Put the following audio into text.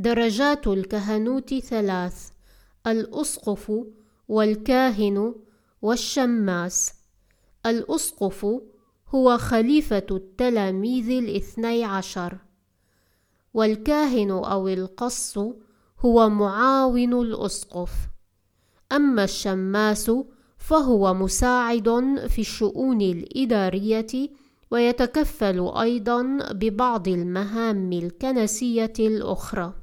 درجات الكهنوت 3: الأسقف والكاهن والشماس. الأسقف هو خليفة التلاميذ 12، والكاهن أو القس هو معاون الأسقف. أما الشماس فهو مساعد في الشؤون الإدارية، ويتكفل أيضا ببعض المهام الكنسية الأخرى.